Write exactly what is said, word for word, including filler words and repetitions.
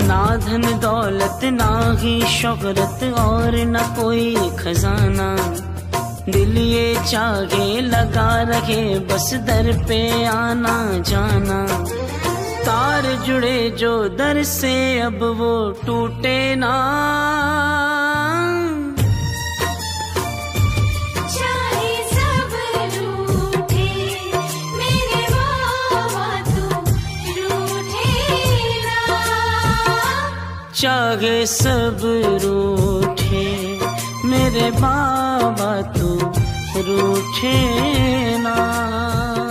ना धन दौलत ना ही शोहरत और न कोई खजाना, दिल ये चाहे लगा रहे बस दर पे आना जाना। तार जुड़े जो दर से अब वो टूटे ना, चाहे सब रूठे मेरे बाबा तू रूठे ना, चाहे सब रूठे मेरे बाबा तू रूठे ना।